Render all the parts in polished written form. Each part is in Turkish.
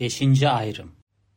5. Ayrım.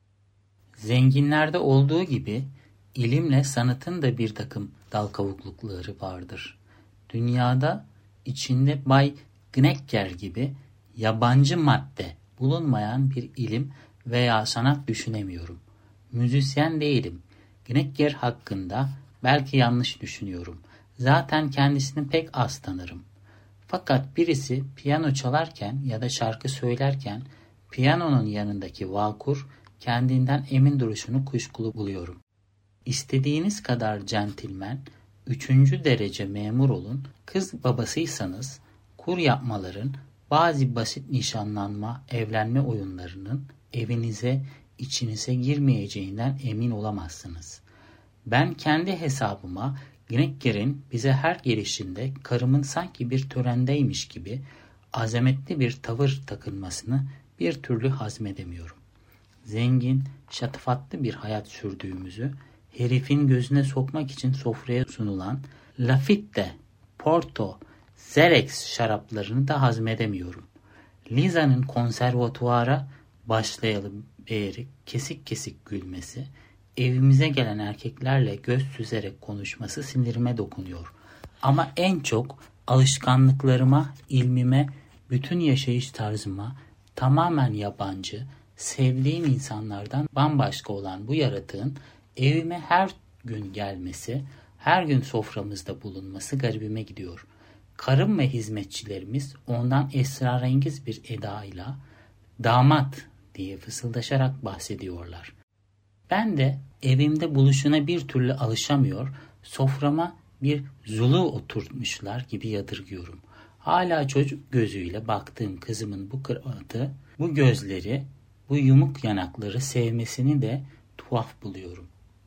Zenginlerde olduğu gibi ilimle sanatın da bir takım dal kavuklukları vardır. Dünyada içinde Bay Gnecker gibi yabancı madde bulunmayan bir ilim veya sanat düşünemiyorum. Müzisyen değilim. Gnecker hakkında belki yanlış düşünüyorum. Zaten kendisini pek az tanırım. Fakat birisi piyano çalarken ya da şarkı söylerken piyanonun yanındaki vakur, kendinden emin duruşunu kuşkulu buluyorum. İstediğiniz kadar centilmen, 3. derece memur olun, kız babasıysanız, kur yapmaların, bazı basit nişanlanma, evlenme oyunlarının evinize, içinize girmeyeceğinden emin olamazsınız. Ben kendi hesabıma Gnecker'in bize her gelişinde karımın sanki bir törendeymiş gibi azametli bir tavır takınmasını bir türlü hazmedemiyorum. Zengin, şatafatlı bir hayat sürdüğümüzü herifin gözüne sokmak için sofraya sunulan Lafite, Porto, Xerex şaraplarını da hazmedemiyorum. Liza'nın konservatuara başlayalım eğri kesik kesik gülmesi, evimize gelen erkeklerle göz süzerek konuşması sinirime dokunuyor. Ama en çok alışkanlıklarıma, ilmime, bütün yaşayış tarzıma tamamen yabancı, sevdiğim insanlardan bambaşka olan bu yaratığın evime her gün gelmesi, her gün soframızda bulunması garibime gidiyor. Karım ve hizmetçilerimiz ondan esrarengiz bir edayla damat diye fısıldaşarak bahsediyorlar. Ben de evimde buluşuna bir türlü alışamıyor, soframa bir zulu oturtmuşlar gibi yadırgıyorum. Hala çocuk gözüyle baktığım kızımın bu kıraatı, bu gözleri, bu yumuk yanakları sevmesini de tuhaf buluyorum.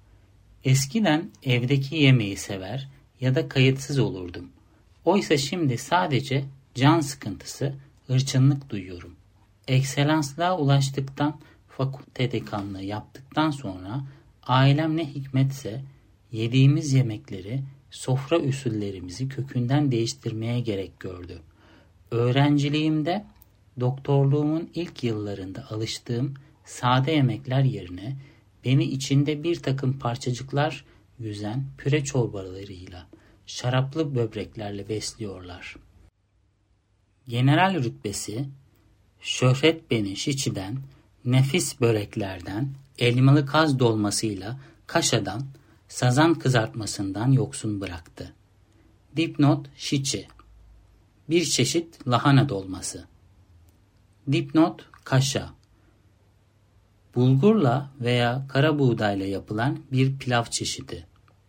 Eskiden evdeki yemeği sever ya da kayıtsız olurdum. Oysa şimdi sadece can sıkıntısı, hırçınlık duyuyorum. Ekselanslığa ulaştıktan, fakülte dekanlığı yaptıktan sonra ailem ne hikmetse yediğimiz yemekleri, sofra usullerimizi kökünden değiştirmeye gerek gördü. Öğrenciliğimde, doktorluğumun ilk yıllarında alıştığım sade yemekler yerine beni içinde bir takım parçacıklar yüzen püre çorbalarıyla, şaraplı böbreklerle besliyorlar. General rütbesi, şöhret beni Şiçi'den, nefis böreklerden, elmalı kaz dolmasıyla Kaşa'dan, sazan kızartmasından yoksun bıraktı. Dipnot Şiçi, bir çeşit lahana dolması. Dipnot Kaşa, bulgurla veya kara buğdayla yapılan bir pilav çeşidi.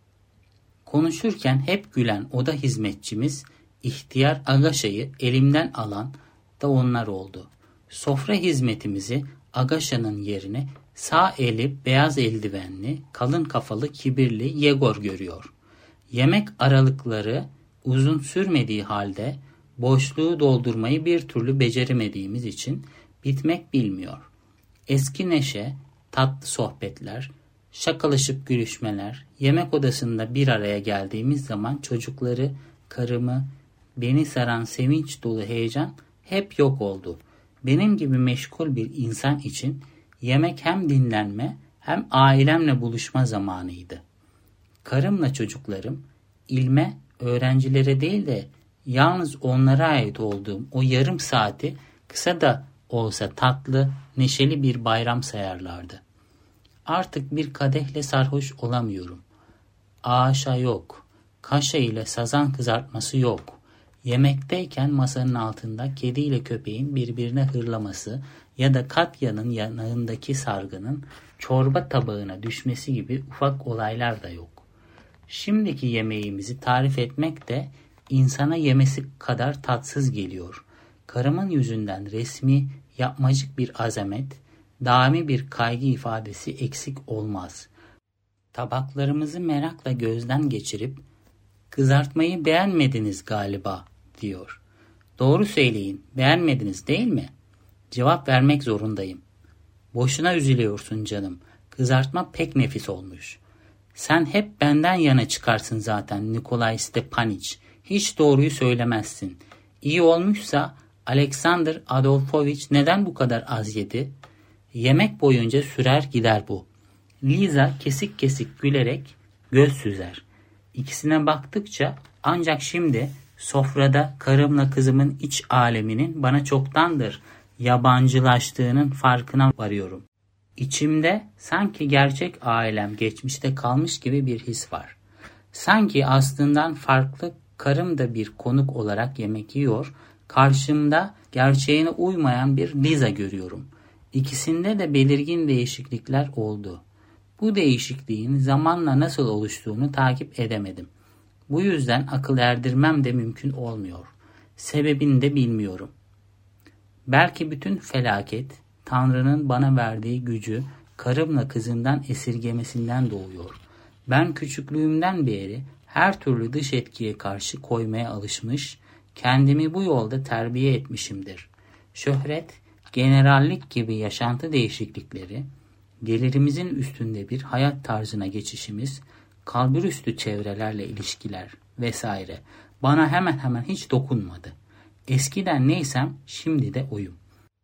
Konuşurken hep gülen oda hizmetçimiz ihtiyar Agaşa'yı elimden alan da onlar oldu. Sofra hizmetimizi Agaşa'nın yerine sağ eli beyaz eldivenli, kalın kafalı kibirli Yegor görüyor. Yemek aralıkları uzun sürmediği halde boşluğu doldurmayı bir türlü beceremediğimiz için bitmek bilmiyor. Eski neşe, tatlı sohbetler, şakalaşıp gülüşmeler, yemek odasında bir araya geldiğimiz zaman çocukları, karımı, beni saran sevinç dolu heyecan hep yok oldu. Benim gibi meşgul bir insan için yemek hem dinlenme hem ailemle buluşma zamanıydı. Karımla çocuklarım, ilme, öğrencilere değil de yalnız onlara ait olduğum o yarım saati kısa da olsa tatlı, neşeli bir bayram sayarlardı. Artık bir kadehle sarhoş olamıyorum. Aşa yok, kaşa ile sazan kızartması yok. Yemekteyken masanın altında kediyle köpeğin birbirine hırlaması ya da Katya'nın yanağındaki sargının çorba tabağına düşmesi gibi ufak olaylar da yok. Şimdiki yemeğimizi tarif etmek de insana yemesi kadar tatsız geliyor. Karımın yüzünden resmi, yapmacık bir azamet, daimi bir kaygı ifadesi eksik olmaz. Tabaklarımızı merakla gözden geçirip, "Kızartmayı beğenmediniz galiba," diyor. "Doğru söyleyin, beğenmediniz değil mi?" Cevap vermek zorundayım. "Boşuna üzülüyorsun canım, kızartma pek nefis olmuş." "Sen hep benden yana çıkarsın zaten Nikolay Stepaniç, hiç doğruyu söylemezsin. İyi olmuşsa Alexander Adolfovich neden bu kadar az yedi?" Yemek boyunca sürer gider bu. Liza kesik kesik gülerek göz süzer. İkisine baktıkça ancak şimdi sofrada karımla kızımın iç aleminin bana çoktandır yabancılaştığının farkına varıyorum. İçimde sanki gerçek ailem geçmişte kalmış gibi bir his var. Sanki aslından farklı karım da bir konuk olarak yemek yiyor, karşımda gerçeğine uymayan bir Liza görüyorum. İkisinde de belirgin değişiklikler oldu. Bu değişikliğin zamanla nasıl oluştuğunu takip edemedim. Bu yüzden akıl erdirmem de mümkün olmuyor. Sebebini de bilmiyorum. Belki bütün felaket, Tanrı'nın bana verdiği gücü karımla kızından esirgemesinden doğuyor. Ben küçüklüğümden beri her türlü dış etkiye karşı koymaya alışmış, kendimi bu yolda terbiye etmişimdir. Şöhret, generallik gibi yaşantı değişiklikleri, gelirimizin üstünde bir hayat tarzına geçişimiz, kalburüstü çevrelerle ilişkiler vesaire bana hemen hemen hiç dokunmadı. Eskiden neysem şimdi de oyum.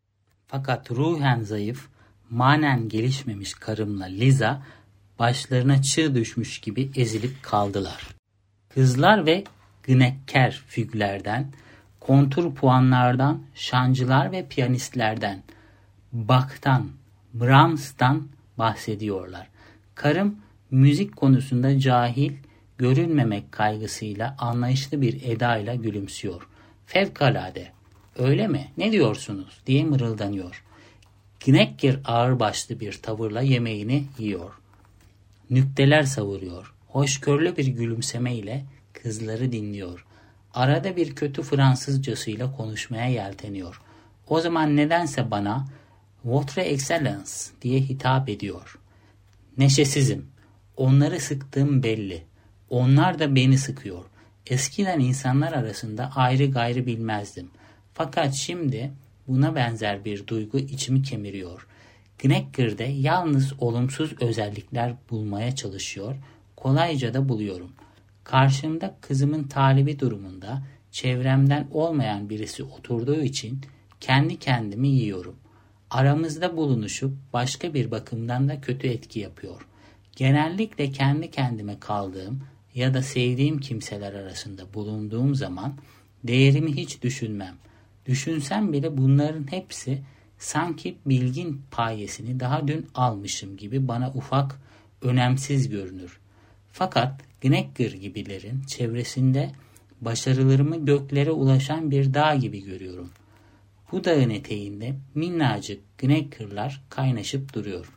Fakat ruhen zayıf, manen gelişmemiş karımla Liza başlarına çığ düşmüş gibi ezilip kaldılar. Kızlar ve gnekker füglerden, kontur puanlardan, şancılar ve piyanistlerden, Bach'tan, Brahms'tan bahsediyorlar. Karım müzik konusunda cahil, görünmemek kaygısıyla anlayışlı bir edayla gülümsüyor. Fevkalade. Öyle mi? Ne diyorsunuz? Diye mırıldanıyor. Gnekker ağırbaşlı bir tavırla yemeğini yiyor. Nükteler savuruyor. Hoşgörülü bir gülümsemeyle kızları dinliyor. Arada bir kötü Fransızcasıyla konuşmaya yelteniyor. O zaman nedense bana Votre Excellence diye hitap ediyor. Neşesizim. Onları sıktığım belli. Onlar da beni sıkıyor. Eskiden insanlar arasında ayrı gayrı bilmezdim. Fakat şimdi buna benzer bir duygu içimi kemiriyor. Gnekker'de yalnız olumsuz özellikler bulmaya çalışıyor. Kolayca da buluyorum. Karşımda kızımın talibi durumunda çevremden olmayan birisi oturduğu için kendi kendimi yiyorum. Aramızda bulunuşup başka bir bakımdan da kötü etki yapıyor. Genellikle kendi kendime kaldığım ya da sevdiğim kimseler arasında bulunduğum zaman değerimi hiç düşünmem. Düşünsem bile bunların hepsi sanki bilgin payesini daha dün almışım gibi bana ufak, önemsiz görünür. Fakat Gnekker gibilerin çevresinde başarılarımı göklere ulaşan bir dağ gibi görüyorum. Bu dağın eteğinde minnacık Gnekker'lar kaynaşıp duruyor.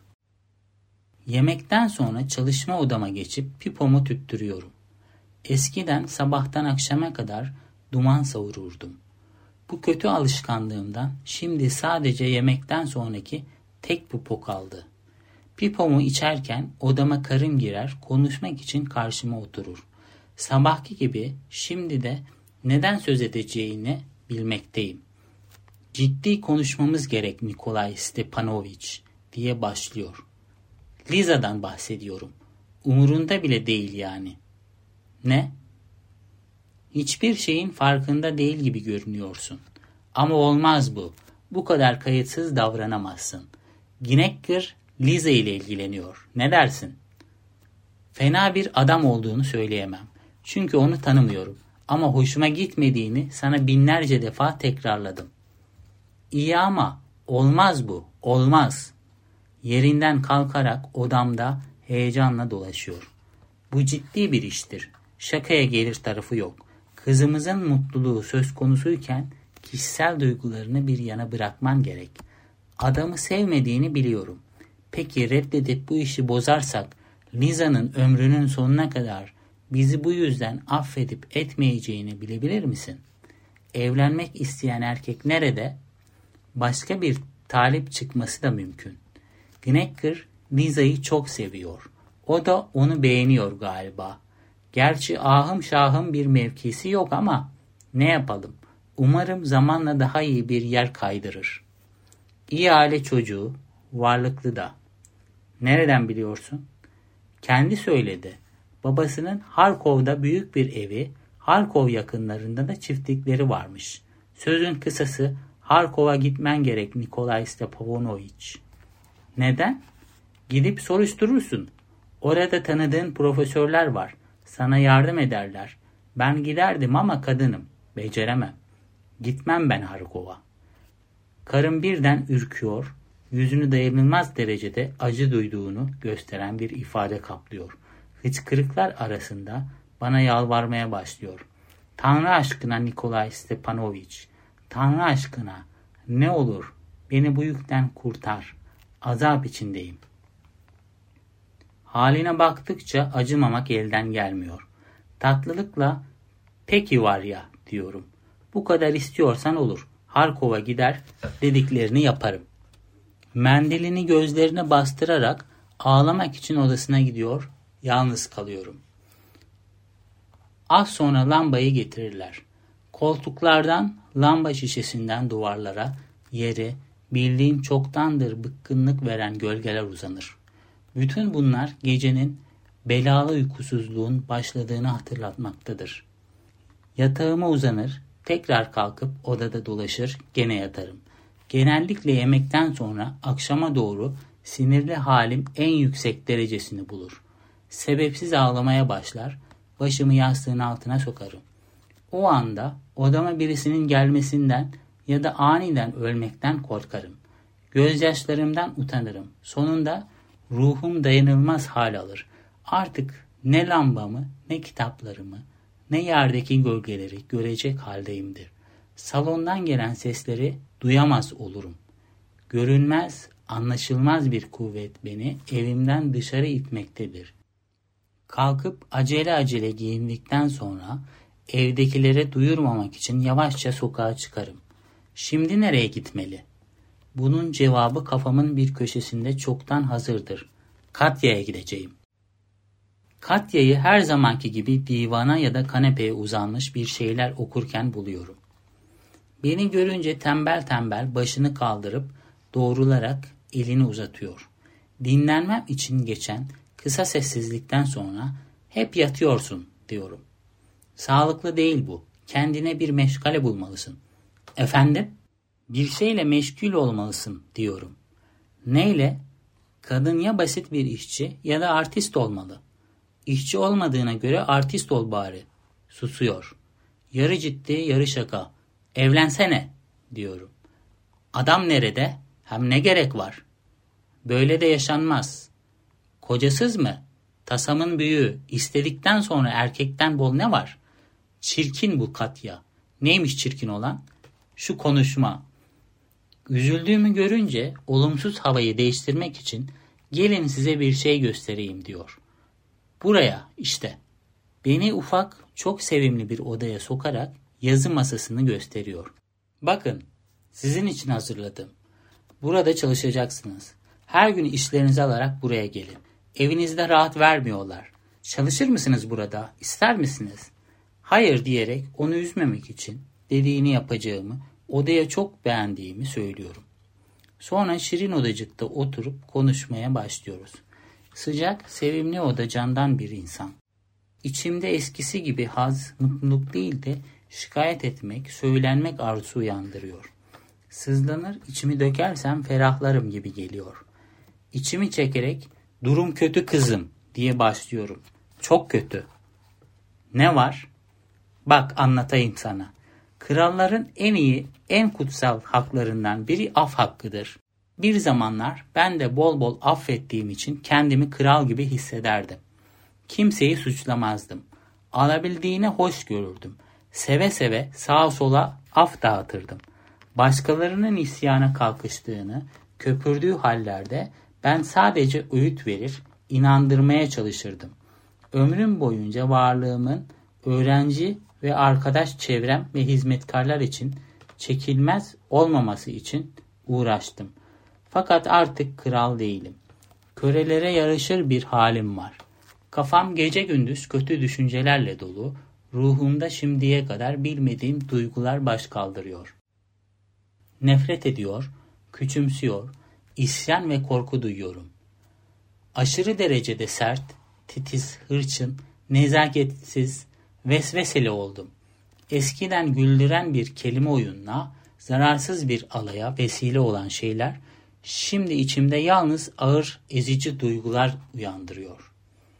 Yemekten sonra çalışma odama geçip pipomu tüttürüyorum. Eskiden sabahtan akşama kadar duman savururdum. Bu kötü alışkanlığımdan şimdi sadece yemekten sonraki tek pipo kaldı. Pipomu içerken odama karım girer, konuşmak için karşıma oturur. Sabahki gibi şimdi de neden söz edeceğini bilmekteyim. Ciddi konuşmamız gerek Nikolay Stepanovich diye başlıyor. Liza'dan bahsediyorum. Umurunda bile değil yani. Ne? Hiçbir şeyin farkında değil gibi görünüyorsun. Ama olmaz bu. Bu kadar kayıtsız davranamazsın. Gnekker Liza ile ilgileniyor. Ne dersin? Fena bir adam olduğunu söyleyemem. Çünkü onu tanımıyorum. Ama hoşuma gitmediğini sana binlerce defa tekrarladım. İyi ama olmaz bu. Olmaz. Yerinden kalkarak odamda heyecanla dolaşıyor. Bu ciddi bir iştir. Şakaya gelir tarafı yok. Kızımızın mutluluğu söz konusuyken kişisel duygularını bir yana bırakman gerek. Adamı sevmediğini biliyorum. Peki reddedip bu işi bozarsak Liza'nın ömrünün sonuna kadar bizi bu yüzden affedip etmeyeceğini bilebilir misin? Evlenmek isteyen erkek nerede? Başka bir talip çıkması da mümkün. Gnekker Liza'yı çok seviyor. O da onu beğeniyor galiba. Gerçi ahım şahım bir mevkisi yok ama ne yapalım? Umarım zamanla daha iyi bir yer kaydırır. İyi aile çocuğu, varlıklı da. Nereden biliyorsun? Kendi söyledi. Babasının Harkov'da büyük bir evi, Harkov yakınlarında da çiftlikleri varmış. Sözün kısası Harkov'a gitmen gerek Nikolay Stepanovich. Neden? Gidip soruşturursun. Orada tanıdığın profesörler var. Sana yardım ederler. Ben giderdim ama kadınım. Beceremem. Gitmem ben Harkova. Karım birden ürküyor. Yüzünü dayanılmaz derecede acı duyduğunu gösteren bir ifade kaplıyor. Hıçkırıklar arasında bana yalvarmaya başlıyor. Tanrı aşkına Nikolay Stepanoviç, Tanrı aşkına ne olur beni bu yükten kurtar. Azap içindeyim. Haline baktıkça acımamak elden gelmiyor. Tatlılıkla peki var ya diyorum. Bu kadar istiyorsan olur. Harkova gider dediklerini yaparım. Mendilini gözlerine bastırarak ağlamak için odasına gidiyor. Yalnız kalıyorum. Az sonra lambayı getirirler. Koltuklardan, lamba şişesinden duvarlara, yere, bildiğim çoktandır bıkkınlık veren gölgeler uzanır. Bütün bunlar gecenin belalı uykusuzluğun başladığını hatırlatmaktadır. Yatağıma uzanır, tekrar kalkıp odada dolaşır, gene yatarım. Genellikle yemekten sonra akşama doğru sinirli halim en yüksek derecesini bulur. Sebepsiz ağlamaya başlar, başımı yastığın altına sokarım. O anda odama birisinin gelmesinden ya da aniden ölmekten korkarım. Gözyaşlarımdan utanırım. Sonunda ruhum dayanılmaz hal alır. Artık ne lambamı, ne kitaplarımı, ne yerdeki gölgeleri görecek haldeyimdir. Salondan gelen sesleri duyamaz olurum. Görünmez, anlaşılmaz bir kuvvet beni evimden dışarı itmektedir. Kalkıp acele acele giyindikten sonra evdekilere duyurmamak için yavaşça sokağa çıkarım. Şimdi nereye gitmeli? Bunun cevabı kafamın bir köşesinde çoktan hazırdır. Katya'ya gideceğim. Katya'yı her zamanki gibi divana ya da kanepeye uzanmış bir şeyler okurken buluyorum. Beni görünce tembel tembel başını kaldırıp doğrularak elini uzatıyor. Dinlenmem için geçen kısa sessizlikten sonra hep yatıyorsun diyorum. Sağlıklı değil bu. Kendine bir meşgale bulmalısın. Efendim? Bir şeyle meşgul olmalısın diyorum. Neyle? Kadın ya basit bir işçi ya da artist olmalı. İşçi olmadığına göre artist ol bari. Susuyor. Yarı ciddi yarı şaka. Evlensene diyorum. Adam nerede? Hem ne gerek var? Böyle de yaşanmaz. Kocasız mı? Tasamın büyüğü. İstedikten sonra erkekten bol ne var? Çirkin bu Katya. Neymiş çirkin olan? Şu konuşma. Üzüldüğümü görünce olumsuz havayı değiştirmek için gelin size bir şey göstereyim diyor. Buraya işte. Beni ufak, çok sevimli bir odaya sokarak yazı masasını gösteriyor. Bakın, sizin için hazırladım. Burada çalışacaksınız. Her gün işlerinizi alarak buraya gelin. Evinizde rahat vermiyorlar. Çalışır mısınız burada? İster misiniz? Hayır diyerek onu üzmemek için dediğini yapacağımı, odaya çok beğendiğimi söylüyorum. Sonra şirin odacıkta oturup konuşmaya başlıyoruz. Sıcak, sevimli oda candan bir insan. İçimde eskisi gibi haz, mutluluk değil de şikayet etmek, söylenmek arzusu uyandırıyor. Sızlanır, içimi dökersem ferahlarım gibi geliyor. İçimi çekerek, durum kötü kızım diye başlıyorum. Çok kötü. Ne var? Bak anlatayım sana. Kralların en iyi, en kutsal haklarından biri af hakkıdır. Bir zamanlar ben de bol bol affettiğim için kendimi kral gibi hissederdim. Kimseyi suçlamazdım. Alabildiğine hoş görürdüm. Seve seve sağa sola af dağıtırdım. Başkalarının isyana kalkıştığını, köpürdüğü hallerde ben sadece öğüt verir, inandırmaya çalışırdım. Ömrüm boyunca varlığımın öğrenci ve arkadaş çevrem ve hizmetkarlar için çekilmez olmaması için uğraştım. Fakat artık kral değilim. Kölelere yarışır bir halim var. Kafam gece gündüz kötü düşüncelerle dolu, ruhumda şimdiye kadar bilmediğim duygular baş kaldırıyor. Nefret ediyor, küçümsüyor, isyan ve korku duyuyorum. Aşırı derecede sert, titiz, hırçın, nezaketsiz, vesveseli oldum. Eskiden güldüren bir kelime oyununa, zararsız bir alaya vesile olan şeyler, Şimdi içimde yalnız ağır, ezici duygular uyandırıyor.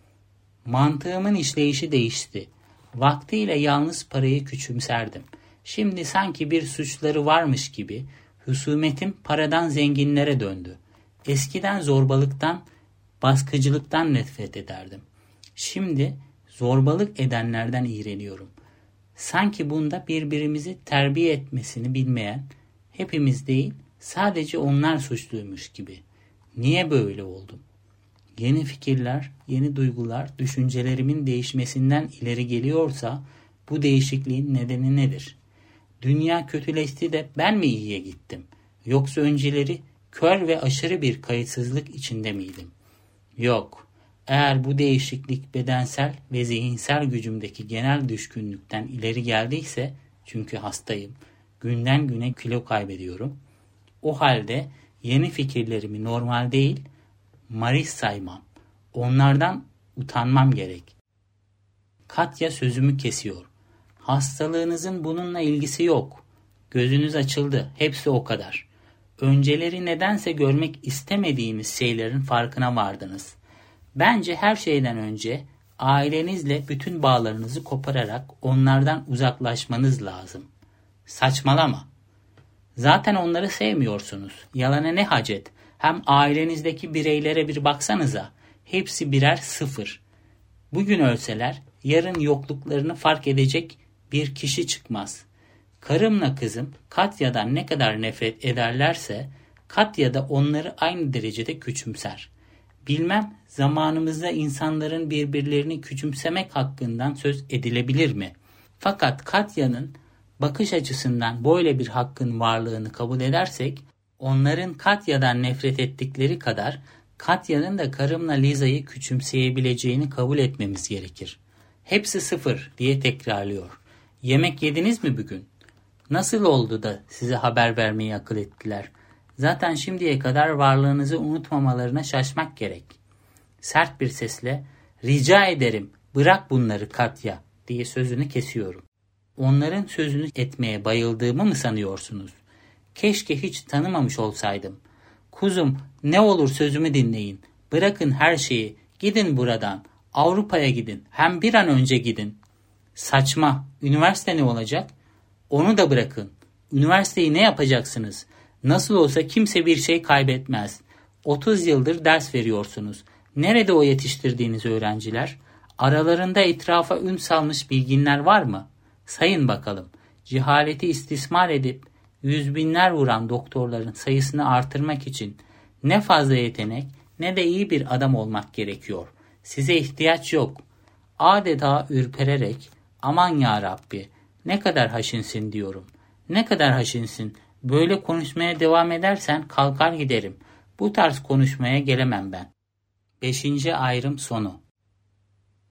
Mantığımın işleyişi değişti. Vaktiyle yalnız parayı küçümserdim. Şimdi sanki bir suçları varmış gibi husumetim paradan zenginlere döndü. Eskiden zorbalıktan, baskıcılıktan nefret ederdim. Şimdi zorbalık edenlerden iğreniyorum. Sanki bunda birbirimizi terbiye etmesini bilmeyen, hepimiz değil, sadece onlar suçluymuş gibi. Niye böyle oldum? Yeni fikirler, yeni duygular, düşüncelerimin değişmesinden ileri geliyorsa bu değişikliğin nedeni nedir? Dünya kötüleşti de ben mi iyiye gittim? Yoksa önceleri kör ve aşırı bir kayıtsızlık içinde miydim? Yok. Eğer bu değişiklik bedensel ve zihinsel gücümdeki genel düşkünlükten ileri geldiyse, çünkü hastayım, günden güne kilo kaybediyorum, o halde yeni fikirlerimi normal değil, marif saymam, onlardan utanmam gerek. Katya sözümü kesiyor. Hastalığınızın bununla ilgisi yok. Gözünüz açıldı, hepsi o kadar. Önceleri nedense görmek istemediğimiz şeylerin farkına vardınız. Bence her şeyden önce ailenizle bütün bağlarınızı kopararak onlardan uzaklaşmanız lazım. Saçmalama. Zaten onları sevmiyorsunuz. Yalana ne hacet? Hem ailenizdeki bireylere bir baksanıza. Hepsi birer sıfır. Bugün ölseler yarın yokluklarını fark edecek bir kişi çıkmaz. Karımla kızım Katya'dan ne kadar nefret ederlerse Katya da onları aynı derecede küçümser. Bilmem zamanımızda insanların birbirlerini küçümsemek hakkından söz edilebilir mi? Fakat Katya'nın bakış açısından böyle bir hakkın varlığını kabul edersek, onların Katya'dan nefret ettikleri kadar Katya'nın da karımla Liza'yı küçümseyebileceğini kabul etmemiz gerekir. Hepsi sıfır diye tekrarlıyor. Yemek yediniz mi bugün? Nasıl oldu da size haber vermeyi akıl ettiler? Zaten şimdiye kadar varlığınızı unutmamalarına şaşmak gerek. Sert bir sesle, rica ederim bırak bunları Katya diye sözünü kesiyorum. Onların sözünü etmeye bayıldığımı mı sanıyorsunuz? Keşke hiç tanımamış olsaydım. Kuzum, ne olur sözümü dinleyin. Bırakın her şeyi. Gidin buradan. Avrupa'ya gidin. Hem bir an önce gidin. Saçma. Üniversite ne olacak? Onu da bırakın. Üniversiteyi ne yapacaksınız? Nasıl olsa kimse bir şey kaybetmez. 30 yıldır ders veriyorsunuz. Nerede o yetiştirdiğiniz öğrenciler? Aralarında etrafa ün salmış bilginler var mı? Sayın bakalım. Cehaleti istismar edip yüz binler vuran doktorların sayısını artırmak için ne fazla yetenek ne de iyi bir adam olmak gerekiyor. Size ihtiyaç yok. Adeta ürpererek aman ya Rabbi ne kadar haşinsin diyorum. Ne kadar haşinsin. Böyle konuşmaya devam edersen kalkar giderim. Bu tarz konuşmaya gelemem ben. 5. ayrım sonu.